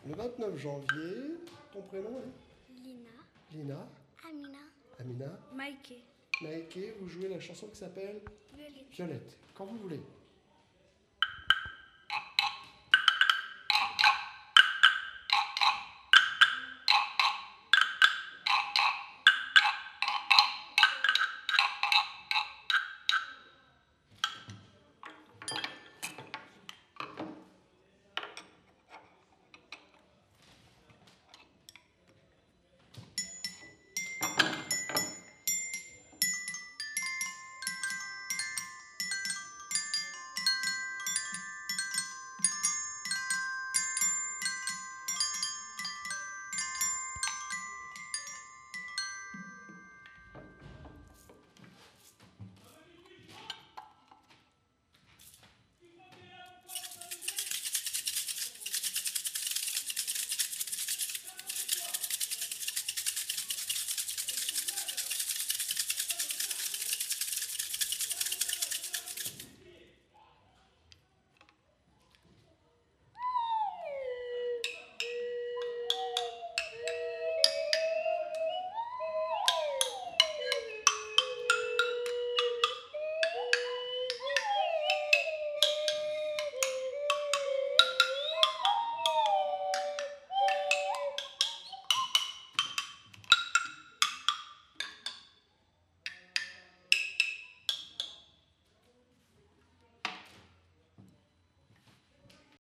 Le 29 janvier, ton prénom est Lina, Lina, Amina, Amina, Maïké, Maïké, vous jouez la chanson qui s'appelle Violette. Violette, quand vous voulez.